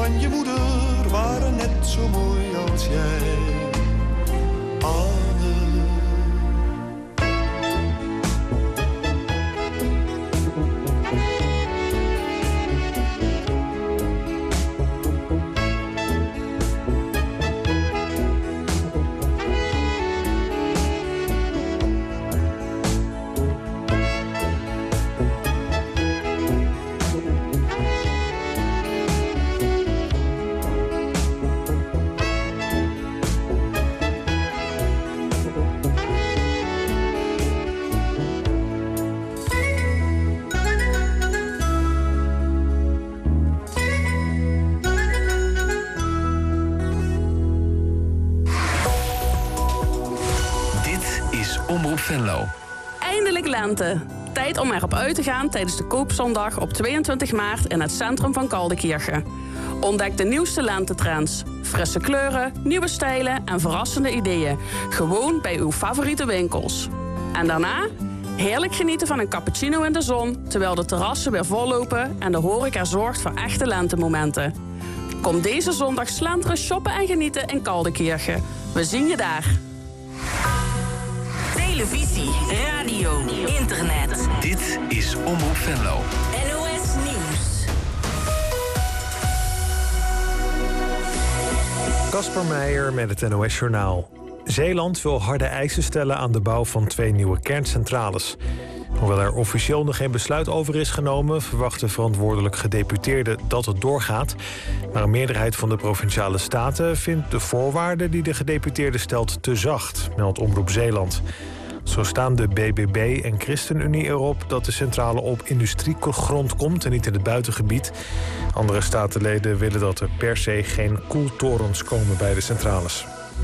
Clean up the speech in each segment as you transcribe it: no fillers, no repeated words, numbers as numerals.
van je moeder waren net zo mooi als jij. Anne. Omroep Venlo. Eindelijk lente. Tijd om erop uit te gaan tijdens de Koopzondag op 22 maart in het centrum van Kaldenkirchen. Ontdek de nieuwste lentetrends. Frisse kleuren, nieuwe stijlen en verrassende ideeën. Gewoon bij uw favoriete winkels. En daarna heerlijk genieten van een cappuccino in de zon, terwijl de terrassen weer vollopen en de horeca zorgt voor echte lentemomenten. Kom deze zondag slenteren, shoppen en genieten in Kaldenkirchen. We zien je daar. Televisie, radio, internet. Dit is Omroep Venlo. NOS Nieuws. Kasper Meijer met het NOS Journaal. Zeeland wil harde eisen stellen aan de bouw van 2 nieuwe kerncentrales. Hoewel er officieel nog geen besluit over is genomen, verwachten verantwoordelijk gedeputeerden dat het doorgaat. Maar een meerderheid van de Provinciale Staten vindt de voorwaarden die de gedeputeerde stelt te zacht, meldt Omroep Zeeland. Zo staan de BBB en ChristenUnie erop dat de centrale op industriegrond komt en niet in het buitengebied. Andere statenleden willen dat er per se geen koeltorens komen bij de centrales.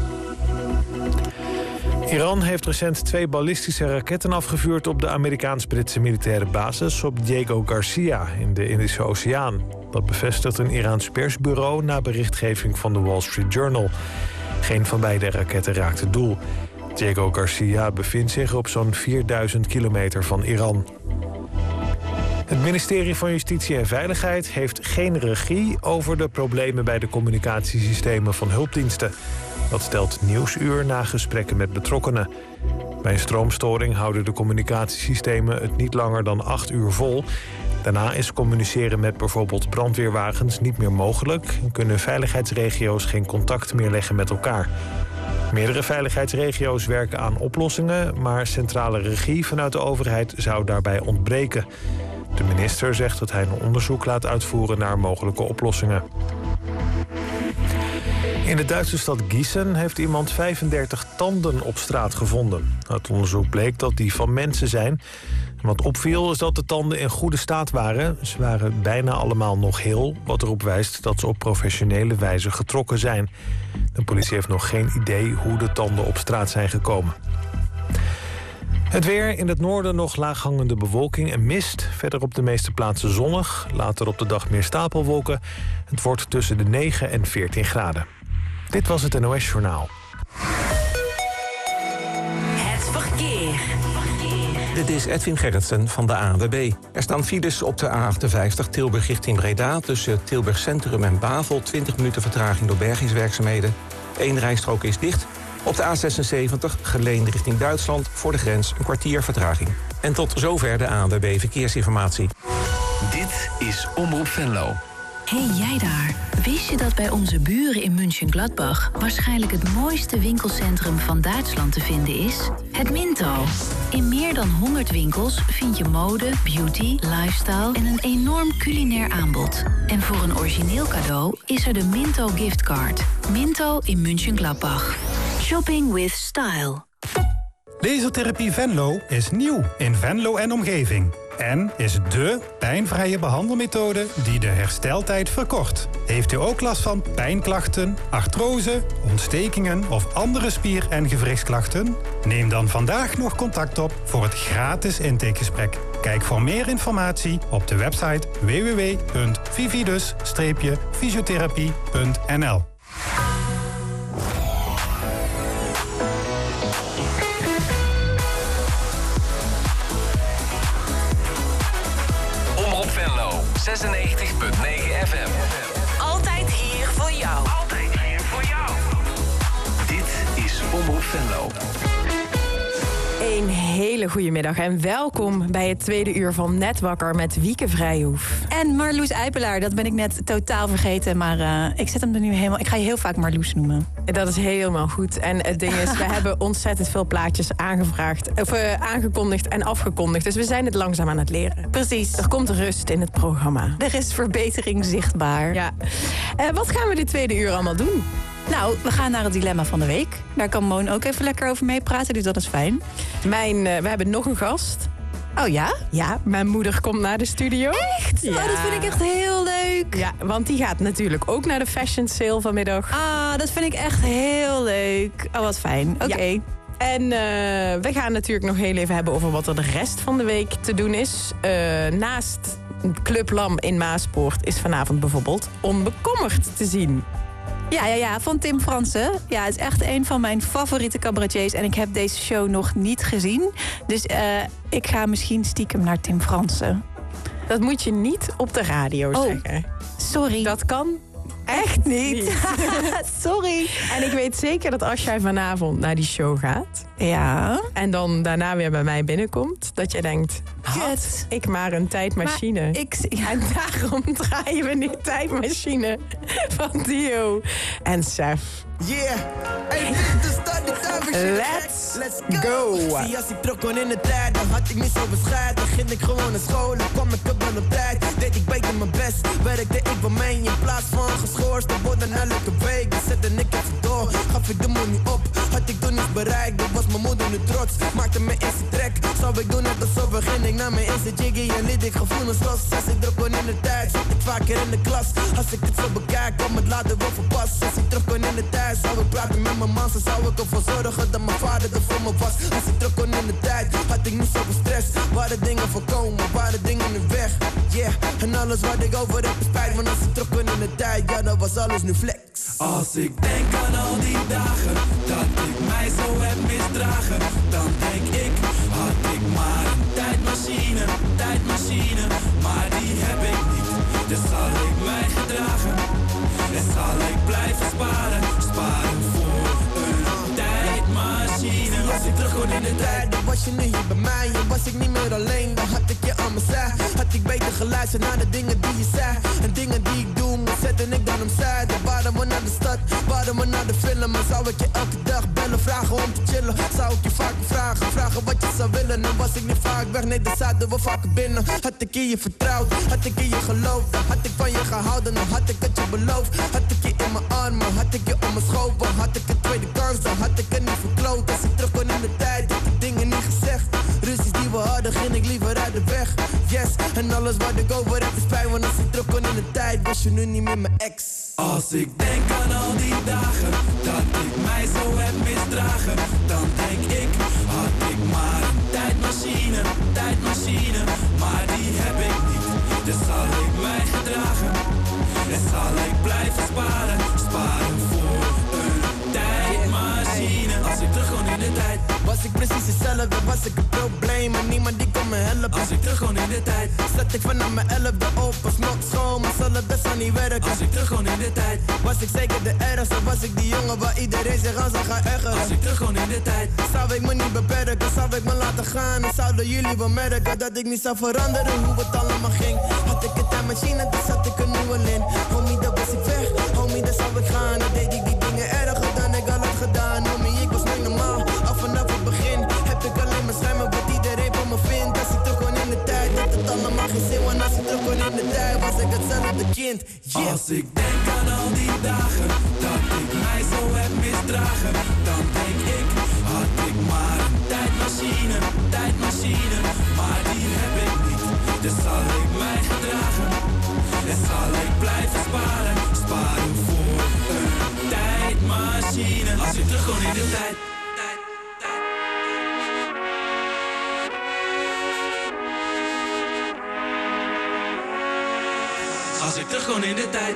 Iran heeft recent 2 ballistische raketten afgevuurd op de Amerikaans-Britse militaire basis op Diego Garcia in de Indische Oceaan. Dat bevestigt een Iraans persbureau na berichtgeving van de Wall Street Journal. Geen van beide raketten raakte doel. Diego Garcia bevindt zich op zo'n 4000 kilometer van Iran. Het ministerie van Justitie en Veiligheid heeft geen regie over de problemen bij de communicatiesystemen van hulpdiensten. Dat stelt Nieuwsuur na gesprekken met betrokkenen. Bij een stroomstoring houden de communicatiesystemen het niet langer dan 8 uur vol. Daarna is communiceren met bijvoorbeeld brandweerwagens niet meer mogelijk en kunnen veiligheidsregio's geen contact meer leggen met elkaar. Meerdere veiligheidsregio's werken aan oplossingen, maar centrale regie vanuit de overheid zou daarbij ontbreken. De minister zegt dat hij een onderzoek laat uitvoeren naar mogelijke oplossingen. In de Duitse stad Gießen heeft iemand 35 tanden op straat gevonden. Uit onderzoek bleek dat die van mensen zijn. En wat opviel is dat de tanden in goede staat waren. Ze waren bijna allemaal nog heel, wat erop wijst dat ze op professionele wijze getrokken zijn. De politie heeft nog geen idee hoe de tanden op straat zijn gekomen. Het weer, in het noorden nog laaghangende bewolking en mist. Verder op de meeste plaatsen zonnig. Later op de dag meer stapelwolken. Het wordt tussen de 9 en 14 graden. Dit was het NOS Journaal. Het verkeer. Dit is Edwin Gerritsen van de ANWB. Er staan files op de A58 Tilburg richting Breda. Tussen Tilburg Centrum en Bavel. 20 minuten vertraging door bergingswerkzaamheden. 1 rijstrook is dicht. Op de A76 Geleen richting Duitsland. Voor de grens een kwartier vertraging. En tot zover de ANWB Verkeersinformatie. Dit is Omroep Venlo. Hey jij daar, wist je dat bij onze buren in München-Gladbach waarschijnlijk het mooiste winkelcentrum van Duitsland te vinden is? Het Minto. In meer dan 100 winkels vind je mode, beauty, lifestyle en een enorm culinair aanbod. En voor een origineel cadeau is er de Minto giftcard. Minto in München-Gladbach. Shopping with style. Lasertherapie Venlo is nieuw in Venlo en omgeving. En is dé pijnvrije behandelmethode die de hersteltijd verkort. Heeft u ook last van pijnklachten, artrose, ontstekingen of andere spier- en gewrichtsklachten? Neem dan vandaag nog contact op voor het gratis intakegesprek. Kijk voor meer informatie op de website www.vividus-fysiotherapie.nl. Omroep Venlo, 96.9 FM. Al Altijd hier voor jou. Altijd hier voor jou. Dit is Omroep Venlo. Een hele goede middag en welkom bij het tweede uur van Net Wakker met Wieke Vrijhoef. En Marloes Eipelaar, dat ben ik net totaal vergeten, maar ik zet hem er nu helemaal... Ik ga je heel vaak Marloes noemen. Dat is helemaal goed. En het ding is, we hebben ontzettend veel plaatjes aangekondigd en afgekondigd. Dus we zijn het langzaam aan het leren. Precies. Er komt rust in het programma. Er is verbetering zichtbaar. Ja. Wat gaan we dit tweede uur allemaal doen? Nou, we gaan naar het dilemma van de week. Daar kan Moon ook even lekker over meepraten, dus dat is fijn. We hebben nog een gast. Oh ja? Ja, mijn moeder komt naar de studio. Echt? Ja. Oh, dat vind ik echt heel leuk. Ja, want die gaat natuurlijk ook naar de fashion sale vanmiddag. Ah, dat vind ik echt heel leuk. Oh, wat fijn. Oké. Ja. En we gaan natuurlijk nog heel even hebben over wat er de rest van de week te doen is. Naast Club Lam in Maaspoort is vanavond bijvoorbeeld Onbekommerd te zien. Ja, van Tim Fransen. Ja, het is echt een van mijn favoriete cabaretiers. En ik heb deze show nog niet gezien. Dus ik ga misschien stiekem naar Tim Fransen. Dat moet je niet op de radio zeggen. Sorry. Dat kan echt niet. Sorry. En ik weet zeker dat als jij vanavond naar die show gaat... Ja. En dan daarna weer bij mij binnenkomt... dat je denkt, had ik maar een tijdmachine. En daarom draaien we nu Tijdmachine van Dio en Sef. Yeah, Let's go. Zie, als ik terug kon in de tijd, dan had ik niet zo bescheid. Dan ging ik gewoon naar school, dan kwam ik op op tijd. Deed ik beter mijn best, werkte ik bij mij in plaats van geschorst te worden elke week. Dan zette ik even door, gaf ik de money op. Had ik toen niet bereikt, dat was mijn moeder nu trots. Maakte me eerste trek, zou ik doen net alsof begin ik naar mijn eerste jiggy en liet ik gevoelens los. Als ik terug kon in de tijd, zat ik vaker in de klas. Als ik het zo bekijk, kwam het later wel verpast. Als ik terug kon in de tijd, zou ik praten met mijn man. Zo zou ik ervoor zorgen dat mijn vader er voor me was. Als ik terug kon in de tijd, had ik niet zoveel stress. Waren dingen voorkomen, waren dingen nu weg. Yeah, en alles wat ik over heb is spijt. Want als ik terug kon in de tijd, ja, dan was alles nu flex. Als ik denk aan al die dagen, dat ik mij zo heb misdragen, dan denk ik, had ik maar een tijdmachine, maar die heb ik niet. Dus zal ik mij gedragen, en zal ik blijven sparen voor een tijdmachine. Als ik terug kon in de tijd, dan was je nu hier bij mij. En was ik niet meer alleen, dan had ik je aan mijn zij. Had ik beter geluisterd naar de dingen die je zei. En dingen die ik doe, zette ik dan opzij. Dan waren we naar de stad, waren we naar de film. En zou ik je elke dag bellen, vragen om te chillen. Zou ik je vaker vragen wat je zou willen. En was ik niet vaak weg, nee, dan zaten we vaker binnen. Had ik in je vertrouwd, had ik in je geloofd. Dan had ik van je gehouden, dan had ik het je beloofd. Had ik je in mijn armen, had ik je om me schoven. Had ik een tweede kans, dan had ik het niet verkloot. Als ik terug kon in de tijd, had ik dingen niet gezegd. Ruzies die we hadden, ging ik liever uit de weg. Yes, en alles wat ik over heb is pijn. Want als ik terug kon in de tijd, was je nu niet meer mijn ex. Als ik denk aan al die dagen, dat ik mij zo heb misdragen, dan denk ik, had ik maar een tijdmachine, maar die heb ik niet. Dus zal ik mij gedragen, en zal ik blijven sparen voor een tijdmachine. Als ik terug kon in de tijd, was ik precies hetzelfde, was ik een probleem en niemand die kon me helpen. Als ik terug kon in de tijd, zat ik vanaf mijn 11e op als nog school, maar zal het best wel niet werken. Als ik terug kon in de tijd, was ik zeker de ergste, was ik die jongen waar iedereen zich aan zou gaan ergeren. Als ik terug kon in de tijd, zou ik me niet beperken, zou ik me laten gaan. En zouden jullie wel merken dat ik niet zou veranderen hoe het allemaal ging. Had ik een tijdmachine, dan zat ik een nieuwe lin. Homie, dat was ik weg, homie, dan zou ik gaan. Dan deed ik die dingen erger dan ik al had gedaan. Homie, ik was niet normaal, al vanaf het begin heb ik alleen maar schermen wat iedereen van me vindt. Als ik terug kon in de tijd, dat het allemaal geen zin. Want als ik terug kon in de tijd, was ik hetzelfde kind. Yeah. Als ik denk aan al die dagen, dat ik mij zo heb misdragen, dan denk ik, had ik maar een tijdmachine, maar die heb ik niet. Dus zal ik mij gedragen, en zal ik blijven sparen voor een tijdmachine. Als ik terug kon in de tijd. Als ik terug kon in de tijd.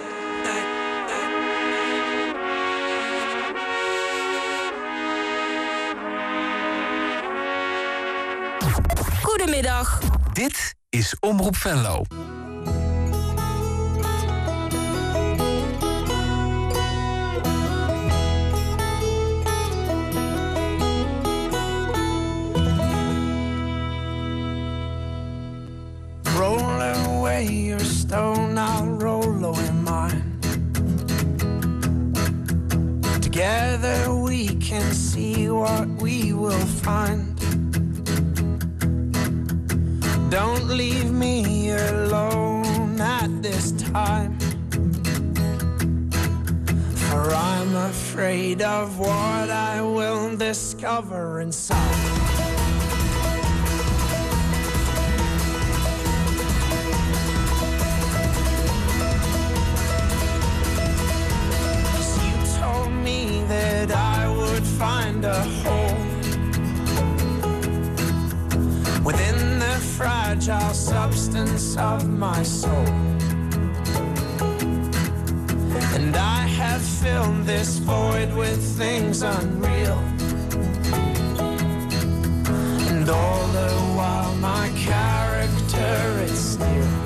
Goedemiddag. Dit is Omroep Venlo. roll away your stone, I'll roll away mine. Together we can see what we will find. Don't leave me alone at this time, for I'm afraid of what I will discover inside. That I would find a hole within the fragile substance of my soul, and I have filled this void with things unreal, and all the while my character it steals.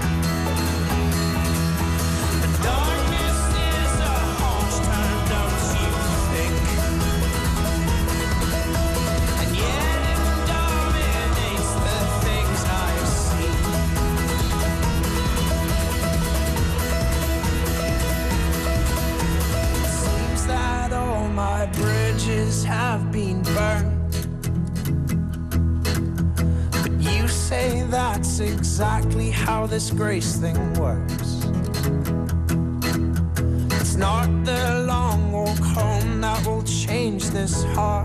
My bridges have been burned, but you say that's exactly how this grace thing works. It's not the long walk home that will change this heart,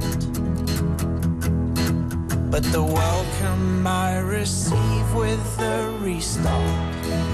but the welcome I receive with the restart.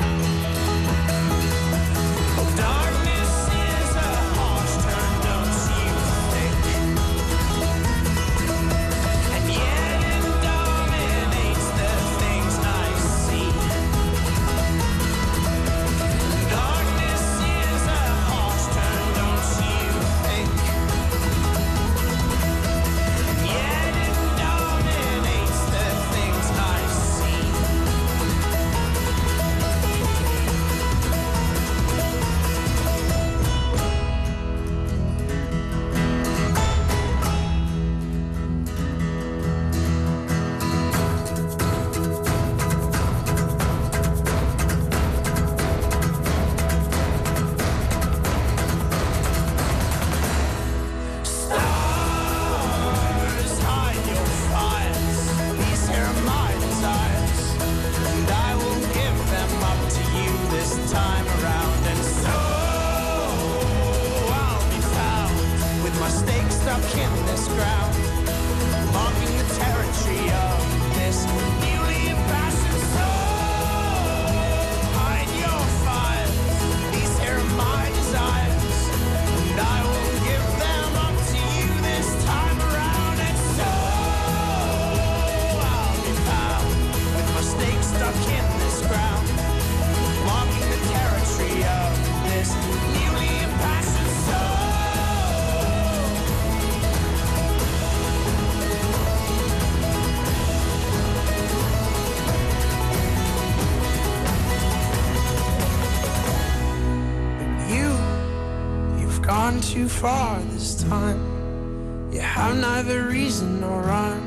Too far this time. You have neither reason nor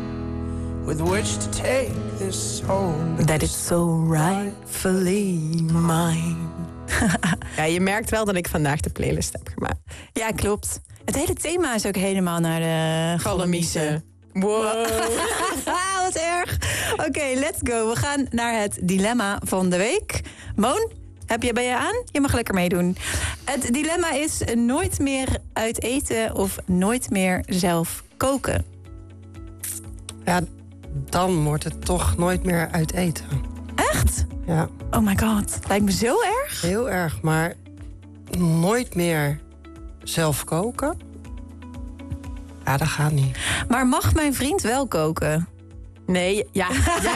rhyme with which to take this soul that is so rightfully mine. Ja, je merkt wel dat ik vandaag de playlist heb gemaakt. Ja, klopt. Het hele thema is ook helemaal naar de Galamiezen. Wow. Wat erg. Oké, let's go. We gaan naar het dilemma van de week. Moon, ben je aan? Je mag lekker meedoen. Het dilemma is nooit meer uit eten of nooit meer zelf koken. Ja, dan wordt het toch nooit meer uit eten. Echt? Ja. Oh my god, lijkt me zo erg. Heel erg, maar nooit meer zelf koken? Ja, dat gaat niet. Maar mag mijn vriend wel koken? Nee, ja.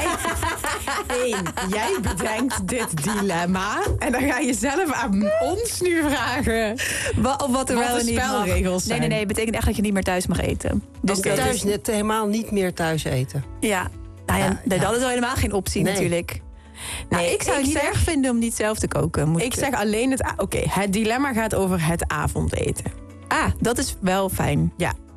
Jij bedenkt dit dilemma. En dan ga je zelf aan ons nu vragen. Wat er wel de spelregels zijn. Nee, betekent echt dat je niet meer thuis mag eten. Dus thuis net helemaal niet meer thuis eten. Ja, dat is al helemaal geen optie natuurlijk. Nee, ik zou het niet erg vinden om niet zelf te koken. Ik zeg alleen het dilemma gaat over het avondeten. Ah, dat is wel fijn. Ja.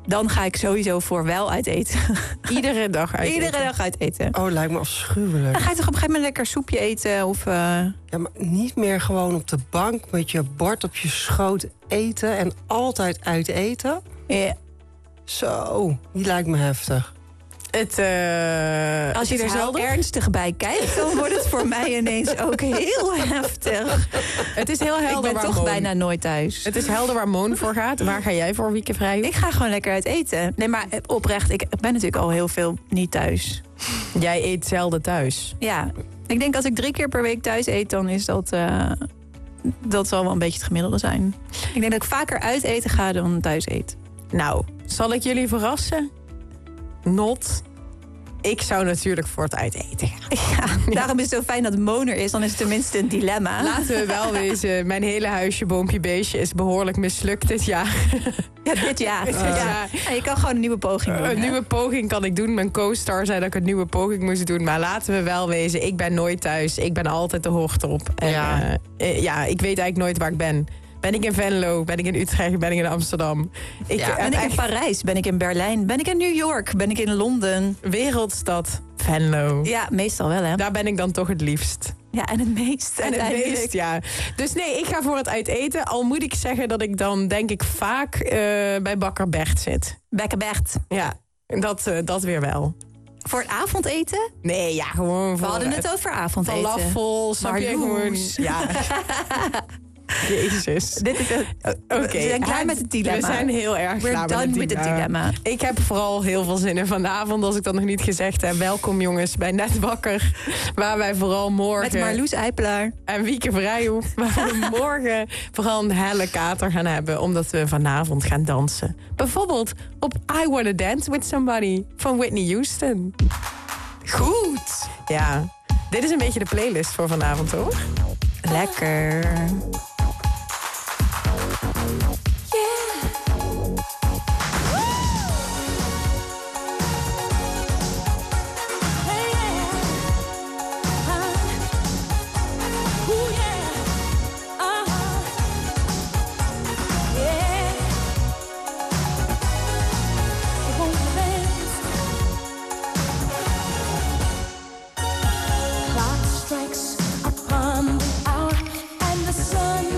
dan ga ik sowieso voor wel uit eten. Iedere dag uit eten? Iedere dag uit eten. Oh, lijkt me afschuwelijk. Dan ga je toch op een gegeven moment lekker soepje eten? Of, Ja, maar niet meer gewoon op de bank met je bord op je schoot eten en altijd uit eten? Ja. Zo, die lijkt me heftig. Als je er zo ernstig bij kijkt, dan wordt het voor mij ineens ook heel heftig. Het is heel helder. Ik ben toch bijna nooit thuis. Het is helder waar Moon voor gaat. Waar ga jij voor, Wieke Vrij? Ik ga gewoon lekker uit eten. Nee, maar oprecht, ik ben natuurlijk al heel veel niet thuis. Jij eet zelden thuis? Ja. Ik denk als ik 3 keer per week thuis eet, dan is dat... dat zal wel een beetje het gemiddelde zijn. Ik denk dat ik vaker uit eten ga dan thuis eet. Nou, zal ik jullie verrassen? Not. Ik zou natuurlijk voor het uiteten gaan. Ja, daarom is het zo fijn dat Moon er is. Dan is het tenminste een dilemma. Laten we wel wezen. Mijn hele huisje, boompje, beestje is behoorlijk mislukt dit jaar. Ja, dit jaar. Ja, je kan gewoon een nieuwe poging doen. Een nieuwe poging kan ik doen. Mijn co-star zei dat ik een nieuwe poging moest doen. Maar laten we wel wezen. Ik ben nooit thuis. Ik ben altijd de hoogtop. En, ik weet eigenlijk nooit waar ik ben. Ben ik in Venlo? Ben ik in Utrecht? Ben ik in Amsterdam? Ben ik in Parijs? Ben ik in Berlijn? Ben ik in New York? Ben ik in Londen? Wereldstad Venlo. Ja, meestal wel, hè? Daar ben ik dan toch het liefst. Ja, en het meest. En het meest, ja. Dus nee, ik ga voor het uiteten. Al moet ik zeggen dat ik dan, denk ik, vaak bij Bakker Bert zit. Bakker Bert? Ja, dat weer wel. Voor het avondeten? Nee, ja, gewoon voor... We hadden het over avondeten. Falafel, snap je gewoon... Ja. Jezus. Dit is we zijn klaar met het dilemma. We zijn heel erg klaar met het dilemma. Ik heb vooral heel veel zin in vanavond, als ik dat nog niet gezegd heb. Welkom jongens bij Net Wakker. Waar wij vooral morgen... Met Marloes Eipelaar. En Wieke Vrijhoef. Waar we morgen vooral een helle kater gaan hebben. Omdat we vanavond gaan dansen. Bijvoorbeeld op I Wanna Dance With Somebody van Whitney Houston. Goed. Ja. Dit is een beetje de playlist voor vanavond, hoor. Lekker. Clock strikes upon the hour and the sun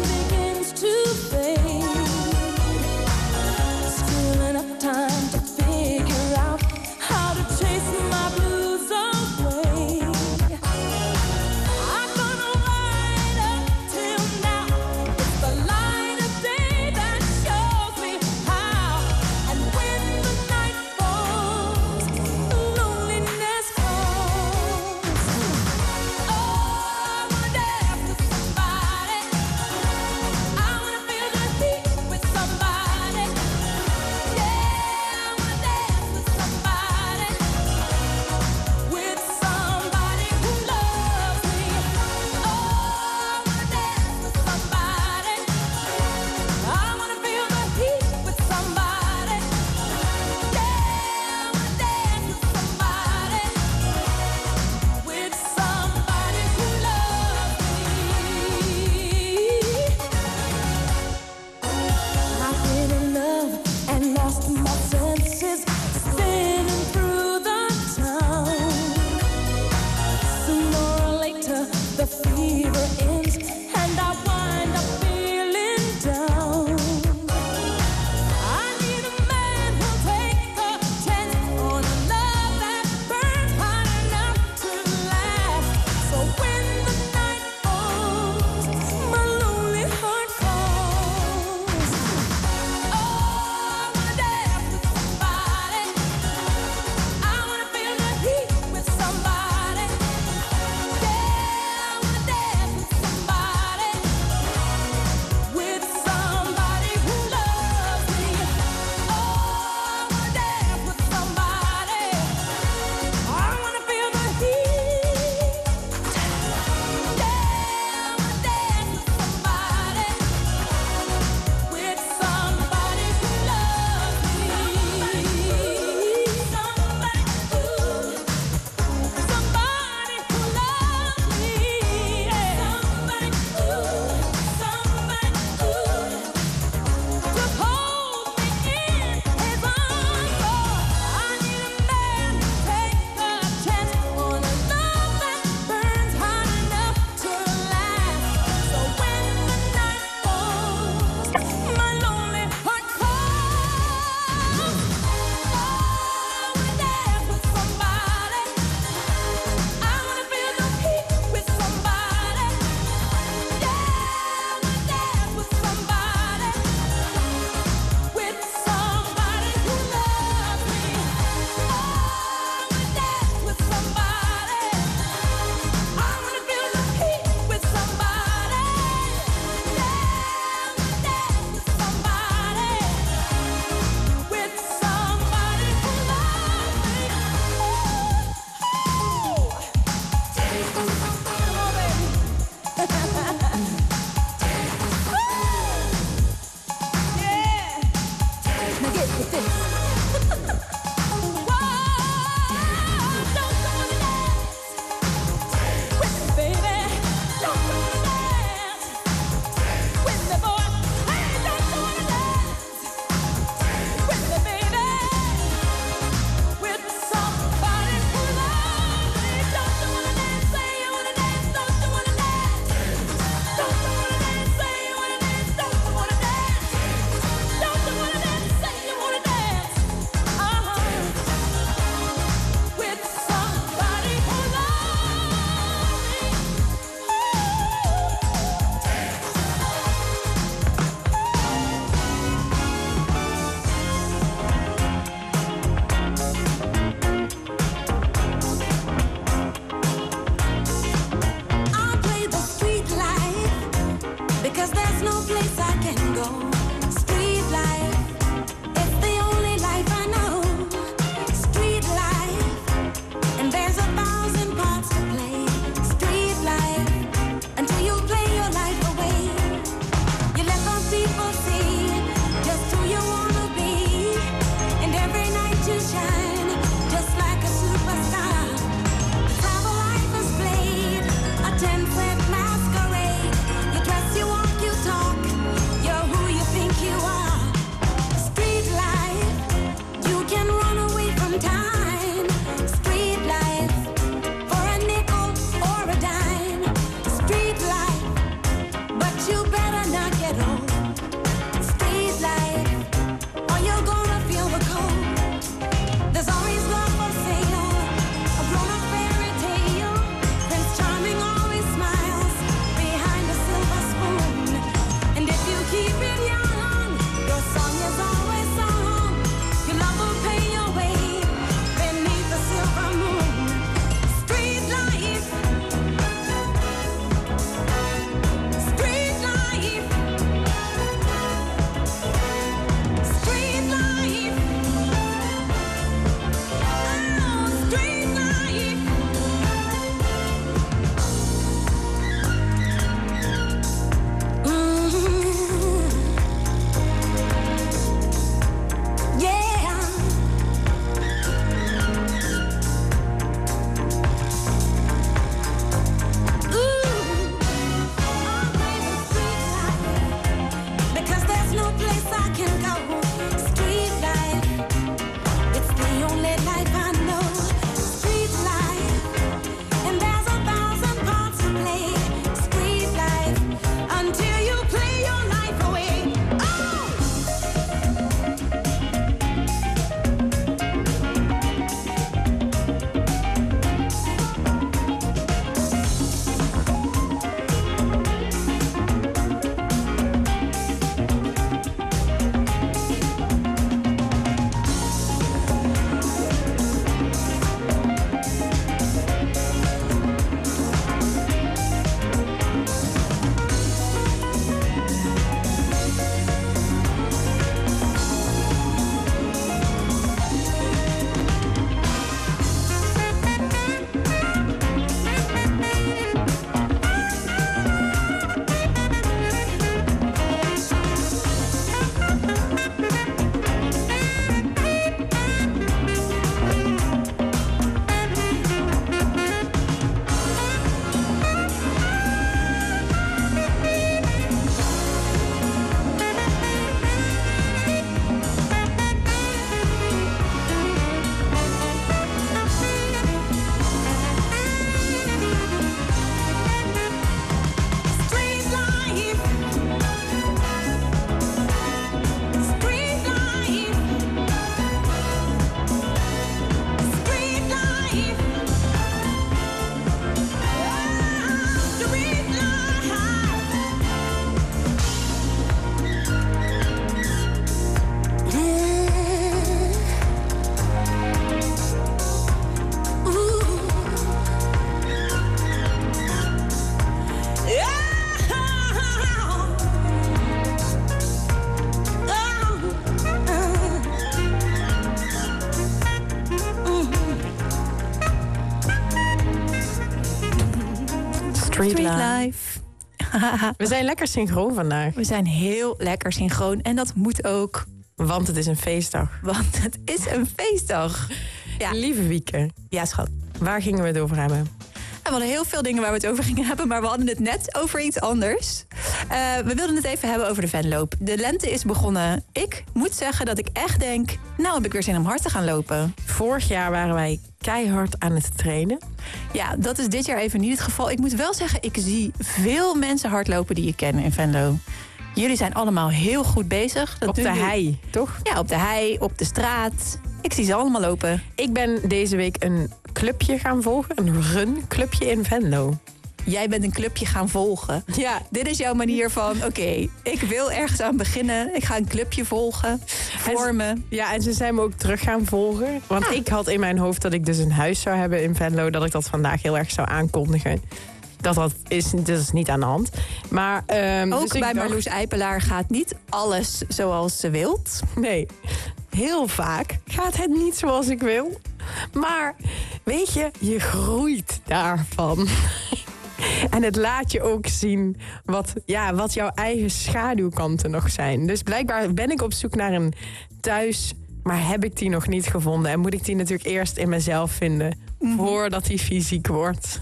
Street Life. We zijn lekker synchroon vandaag. We zijn heel lekker synchroon en dat moet ook. Want het is een feestdag. Want het is een feestdag. Ja. Lieve Wieke. Ja, schat. Waar gingen we het over hebben? We hadden heel veel dingen waar we het over gingen hebben, maar we hadden het net over iets anders. We wilden het even hebben over de Venloop. De lente is begonnen. Ik moet zeggen dat ik echt denk, nou heb ik weer zin om hard te gaan lopen. Vorig jaar waren wij keihard aan het trainen. Ja, dat is dit jaar even niet het geval. Ik moet wel zeggen, ik zie veel mensen hardlopen die ik ken in Venlo. Jullie zijn allemaal heel goed bezig. Op de hei, toch? Ja, op de hei, op de straat. Ik zie ze allemaal lopen. Ik ben deze week een clubje gaan volgen. Een runclubje in Venlo. Jij bent een clubje gaan volgen. Ja. Dit is jouw manier van, oké, ik wil ergens aan beginnen. Ik ga een clubje volgen, vormen. Ja, en ze zijn me ook terug gaan volgen. Want ik had in mijn hoofd dat ik dus een huis zou hebben in Venlo. Dat ik dat vandaag heel erg zou aankondigen. Dat is niet aan de hand. Maar, ook dus bij Marloes Eipelaar gaat niet alles zoals ze wilt. Nee, heel vaak gaat het niet zoals ik wil. Maar weet je groeit daarvan. En het laat je ook zien wat jouw eigen schaduwkanten nog zijn. Dus blijkbaar ben ik op zoek naar een thuis, maar heb ik die nog niet gevonden. En moet ik die natuurlijk eerst in mezelf vinden, voordat die fysiek wordt.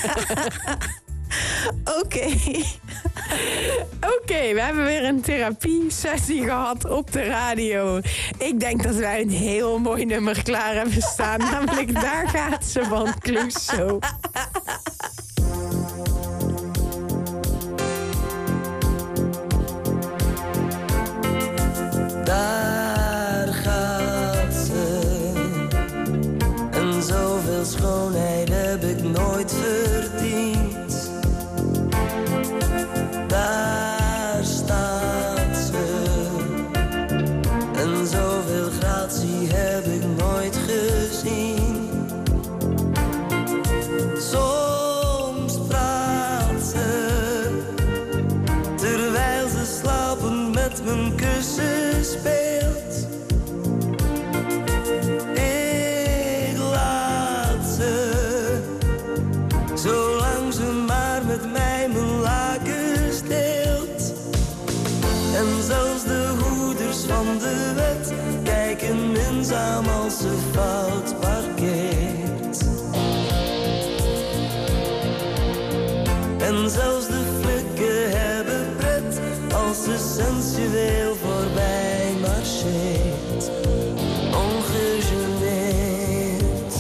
Oké, we hebben weer een therapiesessie gehad op de radio. Ik denk dat wij een heel mooi nummer klaar hebben staan. Namelijk Daar gaat ze van Clouseau. Daar gaat ze. En zoveel schoonheid heb ik nooit verdiend. Daar staat ze. En zoveel gratie heb ik nooit gezien. Soms praat ze, terwijl ze slapend met mijn kussen speelt. Ik laat ze, zolang ze maar met mij mijn lakens deelt. En zelfs de hoeders van de wet kijken minzaam als ze fout parkeert. En zelfs de flikken hebben pret als ze sensueel voorbij marcheert. Ongegeneerd.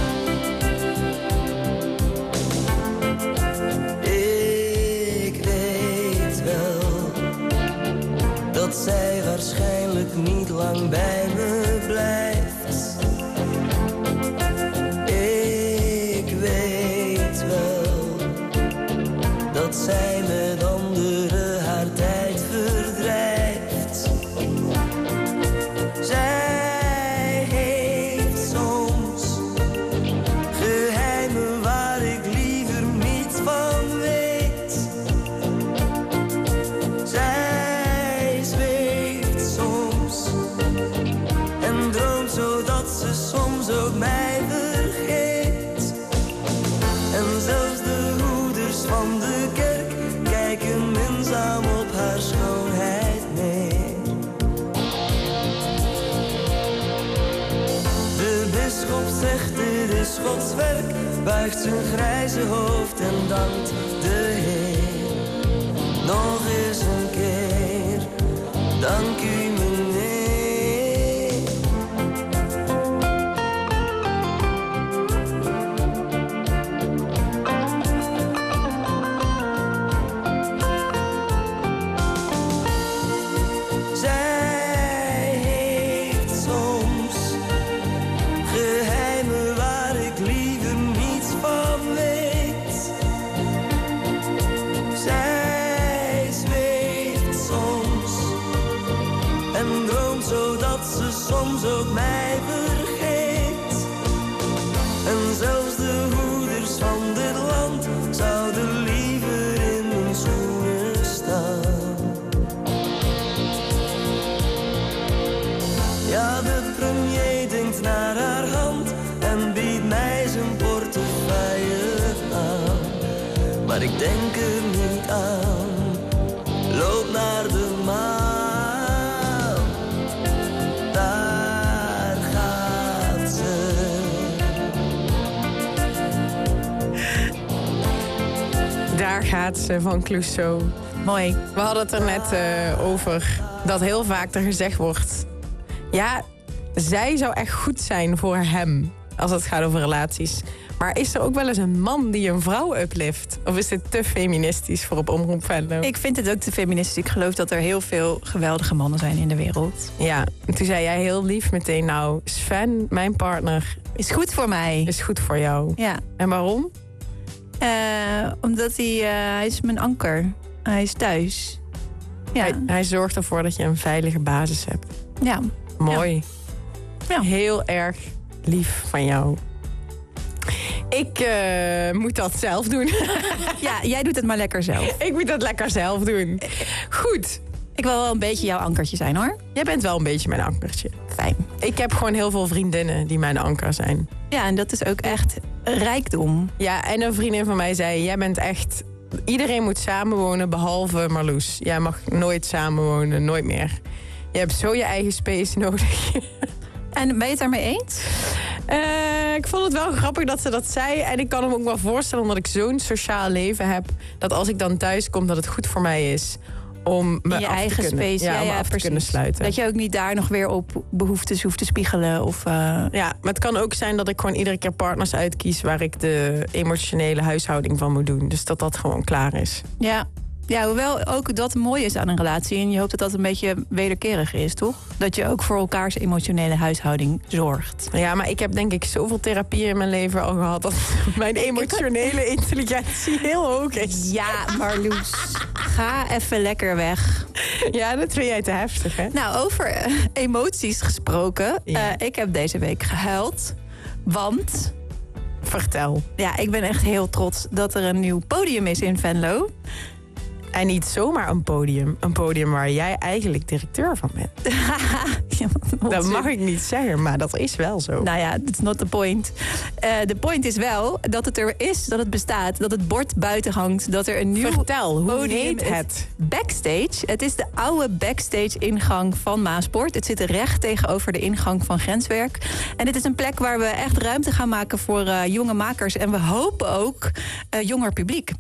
Ik weet wel dat zij waarschijnlijk niet lang bij me blijft. Ik weet wel dat zij met anderen haar tijd verdrijft. Zij heeft soms geheimen waar ik liever niets van weet. Zij zweeft soms en droomt zodat ze soms ook mij vergeet. En zelfs de hoeders van de kerk kijken minzaam op haar schoonheid neer. De bisschop zegt dit is Gods werk, buigt zijn grijze hoofd en dankt de Heer. Nog eens een keer, dank u meneer. Zij heeft soms geheimen waar ik liever niets van weet. Zij zweeft soms en droomt zodat ze soms ook mij vergeet. En zelfs de hoeders van dit land zouden liever in mijn schoenen staan. Ja, de premier denkt naar haar hand en biedt mij zijn portefeuille aan. Maar maar ik denk er niet aan. Loop naar de maan, daar gaat ze. Daar gaat ze van Clouseau. Mooi. We hadden het er net over dat heel vaak er gezegd wordt... ja, zij zou echt goed zijn voor hem als het gaat over relaties. Maar is er ook wel eens een man die een vrouw uplift? Of is dit te feministisch voor op Omroep Venlo? Ik vind het ook te feministisch. Ik geloof dat er heel veel geweldige mannen zijn in de wereld. Ja, en toen zei jij heel lief meteen... nou, Sven, mijn partner... is goed voor mij. Is goed voor jou. Ja. En waarom? Omdat hij is mijn anker. Hij is thuis. Ja. Hij zorgt ervoor dat je een veilige basis hebt. Ja. Mooi. Ja. Heel erg lief van jou. Ik moet dat zelf doen. Ja, jij doet het maar lekker zelf. Ik moet dat lekker zelf doen. Goed. Ik wil wel een beetje jouw ankertje zijn, hoor. Jij bent wel een beetje mijn ankertje. Fijn. Ik heb gewoon heel veel vriendinnen die mijn anker zijn. Ja, en dat is ook echt rijkdom. Ja, en een vriendin van mij zei... jij bent echt... iedereen moet samenwonen behalve Marloes. Jij mag nooit samenwonen, nooit meer. Je hebt zo je eigen space nodig. En ben je het daarmee eens? Ik vond het wel grappig dat ze dat zei. En ik kan me ook wel voorstellen, omdat ik zo'n sociaal leven heb... dat als ik dan thuis kom, dat het goed voor mij is... om me je af eigen te kunnen, space, om me af te kunnen sluiten. Dat je ook niet daar nog weer op behoeftes hoeft te spiegelen. Of, Ja, maar het kan ook zijn dat ik gewoon iedere keer partners uitkies... waar ik de emotionele huishouding van moet doen. Dus dat gewoon klaar is. Ja, hoewel ook dat mooi is aan een relatie. En je hoopt dat dat een beetje wederkerig is, toch? Dat je ook voor elkaars emotionele huishouding zorgt. Ja, maar ik heb denk ik zoveel therapie in mijn leven al gehad... dat mijn emotionele intelligentie heel hoog is. Ja, Marloes, ga even lekker weg. Ja, dat vind jij te heftig, hè? Nou, over emoties gesproken. Ja. Ik heb deze week gehuild, want... Vertel. Ja, ik ben echt heel trots dat er een nieuw podium is in Venlo. En niet zomaar een podium. Een podium waar jij eigenlijk directeur van bent. Ja, dat mag ik niet zeggen, maar dat is wel zo. Nou ja, that's not the point. De point is wel dat het er is, dat het bestaat. Dat het bord buiten hangt. Dat er een nieuw Vertel, hoe podium heet is. het? Backstage. Het is de oude backstage-ingang van Maasport. Het zit recht tegenover de ingang van Grenswerk. En dit is een plek waar we echt ruimte gaan maken voor jonge makers. En we hopen ook jonger publiek.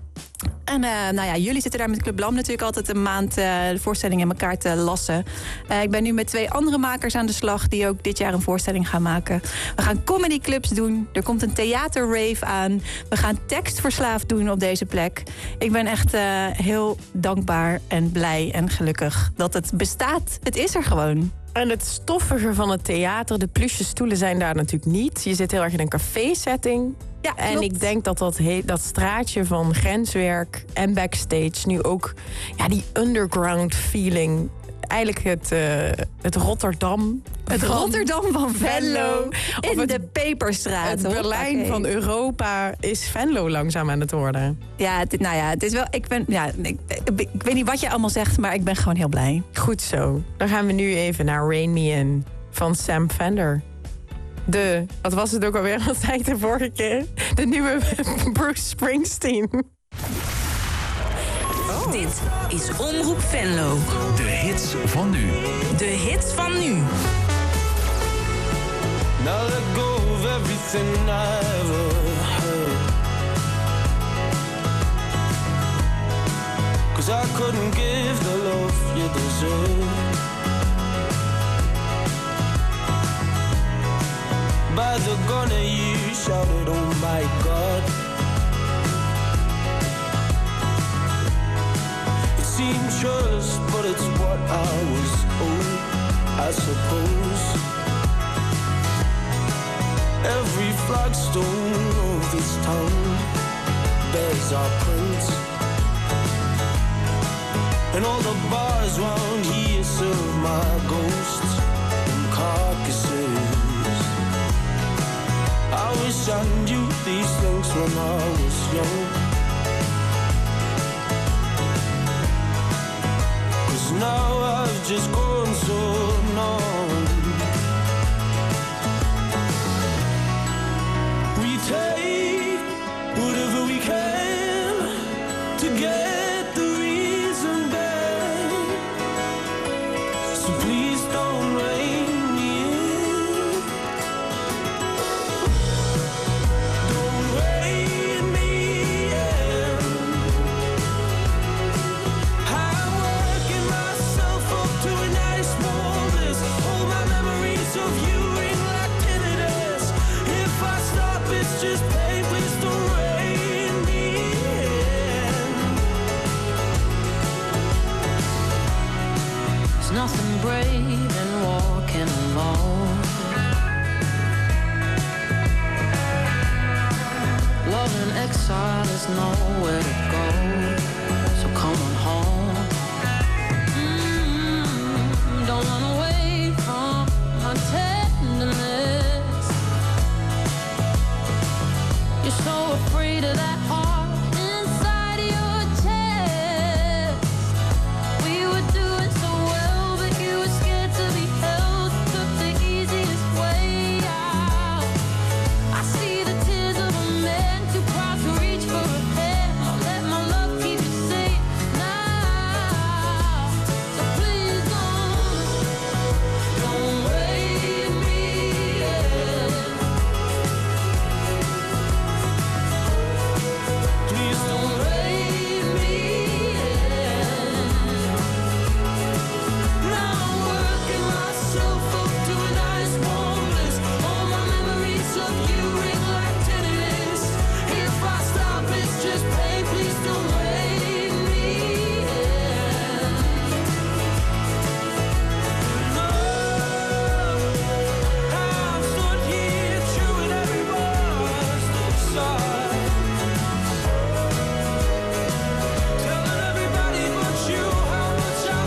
En nou ja, jullie zitten daar met Club Lam natuurlijk altijd een maand de voorstelling in elkaar te lassen. Ik ben nu met 2 andere makers aan de slag die ook dit jaar een voorstelling gaan maken. We gaan comedyclubs doen. Er komt een theaterrave aan. We gaan tekstverslaafd doen op deze plek. Ik ben echt heel dankbaar en blij en gelukkig dat het bestaat. Het is er gewoon. En het stoffige van het theater, de plusje stoelen zijn daar natuurlijk niet. Je zit heel erg in een café-setting. Ja, en ik denk dat straatje van Grenswerk en Backstage nu ook die underground feeling, eigenlijk het Rotterdam. Het Rotterdam van Venlo. Of in de Peperstraat. Het Berlijn van Europa is Venlo langzaam aan het worden. Ja, het is wel. Ik weet niet wat je allemaal zegt, maar ik ben gewoon heel blij. Goed zo. Dan gaan we nu even naar Rain Me In van Sam Fender. Wat was het ook alweer? Wat zei ik de vorige keer? De nieuwe Bruce Springsteen. Oh. Dit is Omroep Venlo. De hits van nu. De hits van nu. Now let go of everything I ever heard. 'Cause I couldn't give the love you deserve. By the gun you shouted, oh my God. It seemed just, but it's what I was owed, I suppose. Every flagstone of this town bears our prints, and all the bars round here serve my ghosts and carcasses. I wish I knew these things when I was young, 'cause now I've just gone so numb. We take whatever we can, forget the reason, babe. So please don't rein me in. Don't rein me in. I'm working myself up to a nice warm bliss. All my memories of you ring like tinnitus. If I stop, it's just pain. Please don't rein me in. There's nothing brave in walking alone. Love in exile is nowhere to go. So come on home. Don't run away from my tenderness. You're so afraid of that heart inside your chest. We were doing so well, but you were scared to be held. Took the easiest way out. I see the tears of a man too proud to reach for a hand. I'll let my love keep you safe now. So please don't rein me in. Please don't rein me in. Now I'm working myself up to a nice warm bliss. All my memories of you ring like tinnitus. If I stop, it's just pain. Please don't rein me in. No, I'm stood here chewing every word inside. Telling everybody but you how much I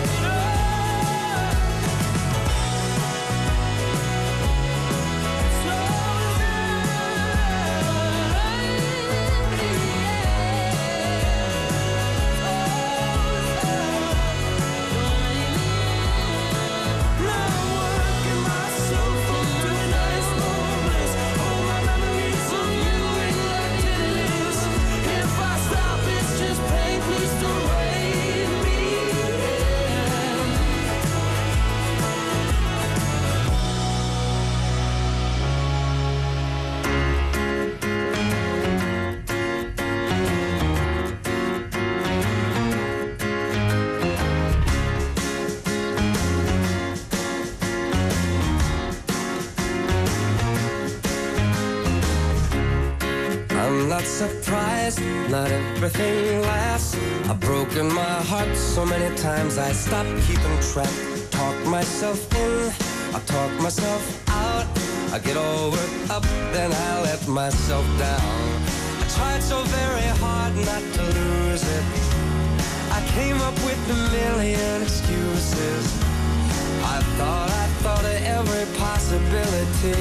I'm not surprised, not everything lasts. I've broken my heart so many times I stopped keeping track. Talk myself in, I talk myself out. I get all worked up, then I let myself down. I tried so very hard not to lose it. I came up with a million excuses. I thought of every possibility.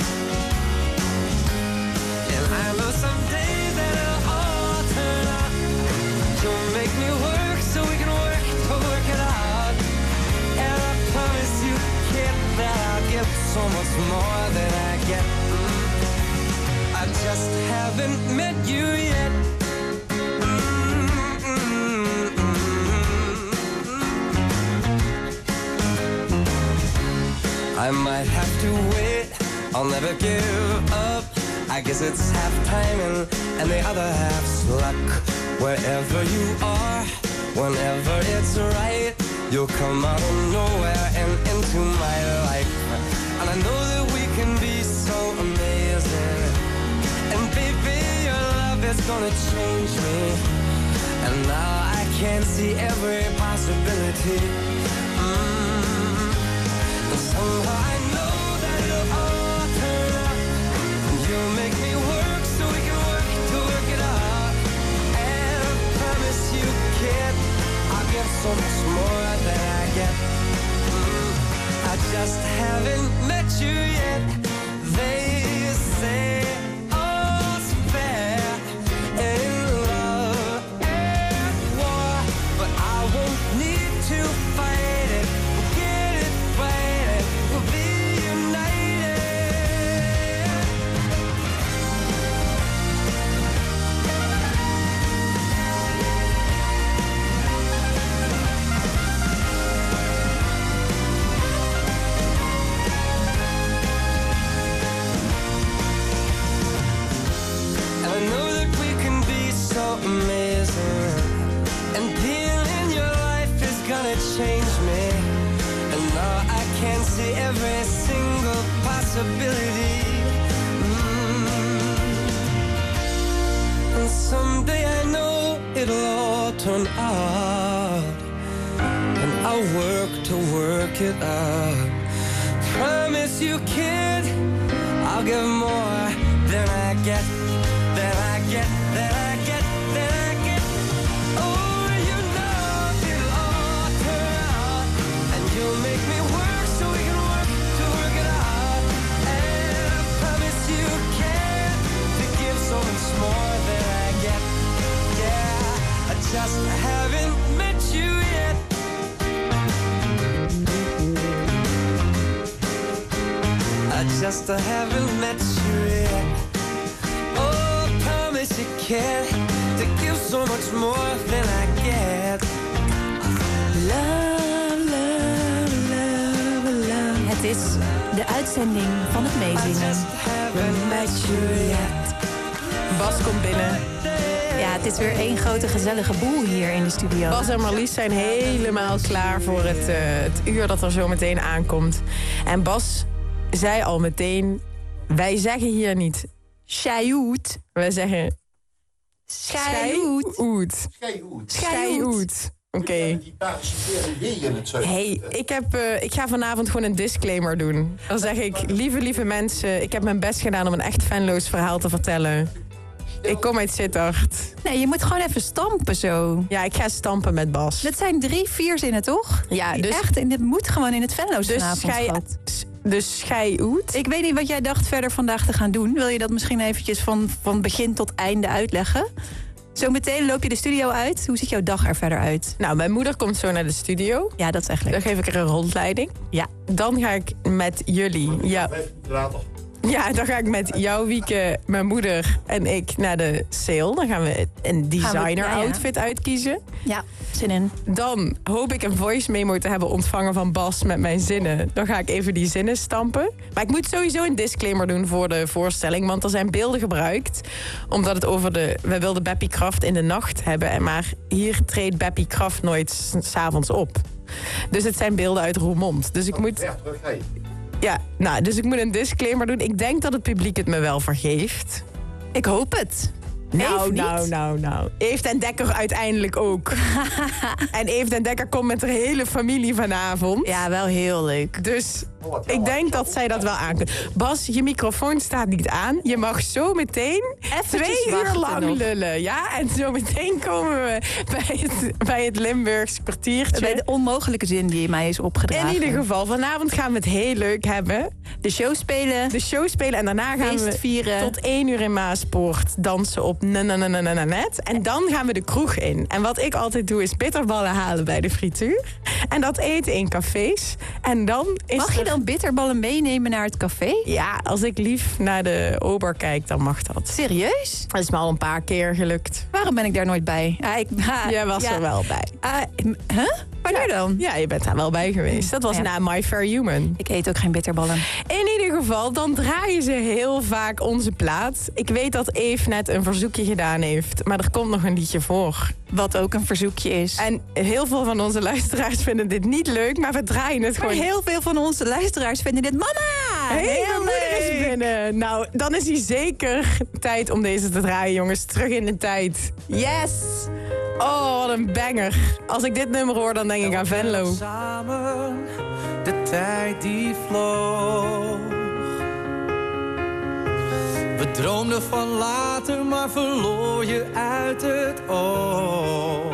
And I know someday that it'll all turn out. You'll make me work so we can work to work it out. And I promise you, kid, that I'll give so much more than I get. I just haven't met you yet. I might have to wait, I'll never give up. I guess it's half timing and the other half's luck. Wherever you are, whenever it's right, you'll come out of nowhere and into my life. And I know that we can be so amazing. And baby, your love is gonna change me. And now I can see every possibility. And somehow I know that it'll all turn out. You'll make me work so we can work to work it out. And I promise you, kid, I'll give so much more than I get. I just haven't met you yet. They say all's fair in love and war, but I won't need to fight it. We'll get it right, we'll be united. every single possibility. And someday I know it'll all turn out, and I'll work to work it out. Promise you, kid, I'll give more than I get, than I get, than I get, than I get. Oh, you know it'll all turn out, and you'll make me work so we can work to work it out. And I promise you, kid, to give so much more than I get. Yeah, I just haven't met you yet. I just haven't met you yet. Oh, I promise you, kid, to give so much more than I get. Love, love, love, love. Het is de uitzending van het meezingen. Bas komt binnen. Ja, het is weer één grote gezellige boel hier in de studio. Bas en Marlies zijn helemaal klaar voor het uur dat er zo meteen aankomt. En Bas zei al meteen, wij zeggen hier niet Scheihoed. Wij zeggen Scheihoed. Scheihoed. Oké. Hey, ik ga vanavond gewoon een disclaimer doen. Dan zeg ik, lieve mensen, ik heb mijn best gedaan om een echt fanloos verhaal te vertellen. Ik kom uit Sittard. Nee, je moet gewoon even stampen zo. Ja, ik ga stampen met Bas. Dat zijn 3 4-zinnen, toch? Ja, dus echt, en dit moet gewoon in het Venlo's vanavond. Dus Scheihoed. Ik weet niet wat jij dacht verder vandaag te gaan doen. Wil je dat misschien eventjes van begin tot einde uitleggen? Zometeen loop je de studio uit. Hoe ziet jouw dag er verder uit? Nou, mijn moeder komt zo naar de studio. Ja, dat is echt leuk. Dan geef ik er een rondleiding. Ja. Dan ga ik met jullie... Ja, dan ga ik met jou, Wieke, mijn moeder en ik naar de sale. Dan gaan we een designer outfit uitkiezen. Ja, zin in. Dan hoop ik een voice memo te hebben ontvangen van Bas met mijn zinnen. Dan ga ik even die zinnen stampen. Maar ik moet sowieso een disclaimer doen voor de voorstelling. Want er zijn beelden gebruikt. Omdat het over wij wilden Beppie Kraft in de nacht hebben. Maar hier treedt Beppie Kraft nooit 's avonds op. Dus het zijn beelden uit Roermond. Dus ik moet... Ja, nou, dus ik moet een disclaimer doen. Ik denk dat het publiek het me wel vergeeft. Ik hoop het. Nou. Eve den Dekker uiteindelijk ook. En Eve den Dekker komt met haar hele familie vanavond. Ja, wel heel leuk. Dus ik denk dat zij dat wel aan kunnen. Bas, je microfoon staat niet aan. Je mag zo meteen 2 uur lang lullen. Ja, en zo meteen komen we bij het Limburgs kwartiertje. Bij de onmogelijke zin die mij is opgedragen. In ieder geval, vanavond gaan we het heel leuk hebben. De show spelen. En daarna gaan we vieren. Tot 1 uur in Maaspoort dansen op net. En dan gaan we de kroeg in. En wat ik altijd doe is bitterballen halen bij de frituur. En dat eten in cafés. En dan is mag je dan bitterballen meenemen naar het café? Ja, als ik lief naar de ober kijk, dan mag dat. Serieus? Dat is me al een paar keer gelukt. Waarom ben ik daar nooit bij? Jij was er wel bij. Wanneer dan? Ja, je bent daar wel bij geweest. Dat was na My Fair Human. Ik eet ook geen bitterballen. In ieder geval, dan draaien ze heel vaak onze plaat. Ik weet dat Eve net een verzoekje gedaan heeft. Maar er komt nog een liedje voor. Wat ook een verzoekje is. En heel veel van onze luisteraars vinden dit niet leuk, maar we draaien het gewoon. Maar heel veel van onze luisteraars vinden dit... Mama! Heel moeder is binnen. Nou, dan is hij zeker tijd om deze te draaien, jongens. Terug in de tijd. Yes! Oh, wat een banger. Als ik dit nummer hoor, dan denk ik aan Venlo. Samen, de tijd die vloog. We droomden van later, maar verloor je uit het oog.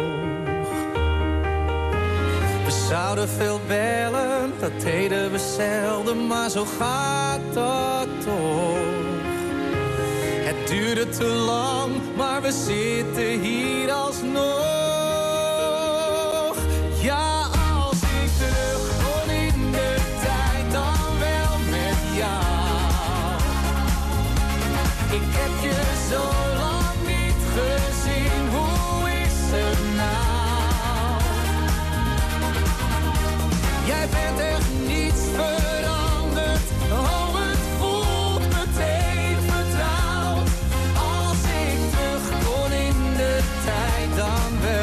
We zouden veel bellen, dat deden we zelden, maar zo gaat dat toch. Het duurde te lang, maar we zitten hier alsnog. Ja, als ik terug kon in de tijd, dan wel met jou. Ik heb je zo lang niet gezien, hoe is het nou? Jij bent echt niets veranderd, oh het voelt meteen vertrouwd. Als ik terug kon in de tijd, dan wel.